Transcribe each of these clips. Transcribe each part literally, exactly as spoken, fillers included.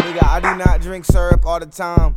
Nigga, I do not drink syrup all the time.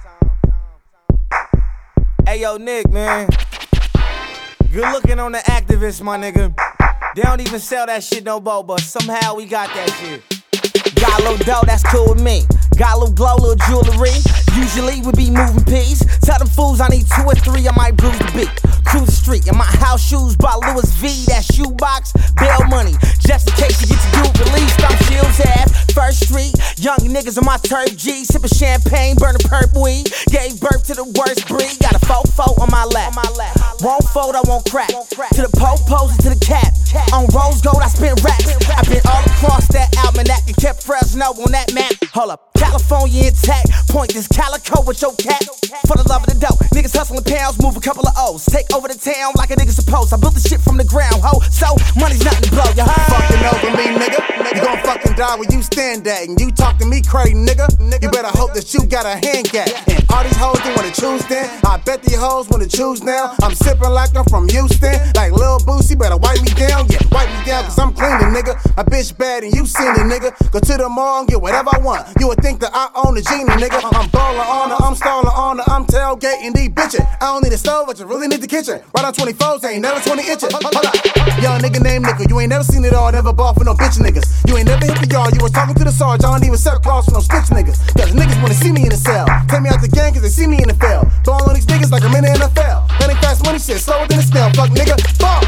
Hey yo, Nick, man. Good looking on the activists, my nigga. They don't even sell that shit no more, but somehow we got that shit. Got a little dough, that's cool with me. Got a little glow, little jewelry. Usually we be moving peas. Tell them fools I need two or three, I might bruise the beat. Cruise the street in my house shoes by Louis V. That shoebox, bail money. Just in case you get to do released, I'm Shields Ave, First Street. Young niggas on my turf G, sipping champagne, burning perp weed. Gave birth to the worst breed. Got a fofo on my lap. Won't fold, I won't crack. To the po-pos and to the cap. On rose gold, I spin racks. I've been all across that almanac and kept Fresno on that map. Hold up, California intact. Point this calico with your cat. For the love of the dough, niggas hustling pounds, move a couple of O's. Take over the town like a nigga supposed. I built the shit from the ground, ho. So money's nothing to blow, you heard? Fucking over me, nigga. You gon' fucking die where you stand at. And you talk to me crazy, nigga. You better hope that you got a hand gap. And all these hoes don't wanna choose then. I bet these hoes wanna choose now. I'm sipping like I'm from Houston. Like Lil Boosie, better wipe me down. Yeah, wipe me down, cause I'm cleaning, nigga. My bitch bad and you seen it, nigga. Go to the mall and get whatever I want. You would think that I own the genie, nigga. I'm ballin' on her, I'm stallin' on her, I'm tailgating these bitches. I don't need a stove, but you really need the kitchen. Right on twenty-fours, ain't never twenty inches. Hold up. Young nigga named Nickel, you ain't never seen it all, never bought for no bitch niggas. You ain't never hit the yard, you was talking to the sergeant, I don't even set claws for no stitch niggas. Cause niggas wanna see me in the cell. Take me out the gang cause they see me in the field. Ball on these niggas like I'm in the N F L. That ain't fast money shit, slower than a snail. Fuck nigga, ball.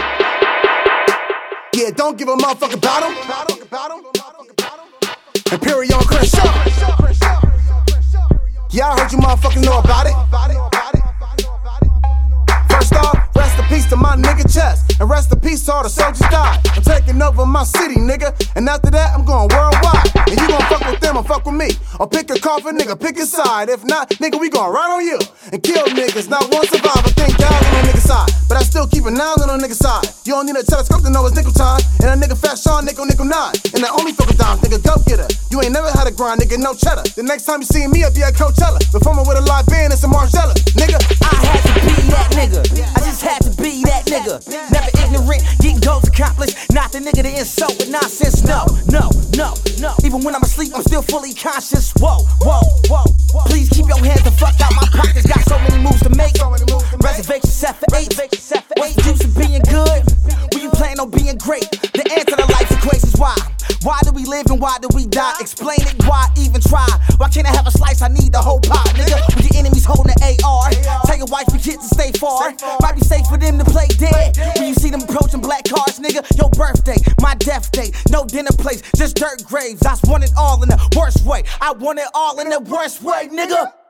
Yeah, don't give a motherfucker about him. Imperial Crenshaw. Yeah, I heard you motherfuckers know about it. First off, rest in peace to my nigga Chest. And rest in peace to all the soldiers died. I'm taking over my city, nigga. And after that, I'm going worldwide. And you gon' fuck with them or fuck with me. Or pick a coffin, nigga, pick a side. If not, nigga, we gon' ride on you. And kill niggas, not one survivor. Think down on a nigga side. But I still keep an eye on a nigga side. You don't need a telescope to know it's nickel time. And a nigga fat Sean, nickel, nickel nine. And the only fucking dime, nigga, go get her. You ain't never had a grind, nigga, no cheddar. The next time you see me, I'll be at Coachella. Performing with a live band and some Margiela. Nigga, I had to be that nigga. I just had to be that nigga. Never ignorant, getting goals accomplished. Not the nigga to insult with nonsense. No, no, no, no. Even when I'm asleep, I'm still fully conscious. Whoa, whoa, whoa. Please keep your hands the fuck out my pockets. Got so many moves to make. Reservation set for eight. What's the use of being good when you plan on being great? The answer to life's equation's why. Why do we live and why do we die? Explain it, why even try? Why can't I have a slice? I need the whole pie, nigga. When your enemies holding the A R, tell your wife and kids to stay far. Might be safe for them to play dead. When you see them approaching black cars, nigga. Your birthday, my death day, no dinner place, just dirt graves. I want it all in the worst way. I want it all in the worst way, nigga.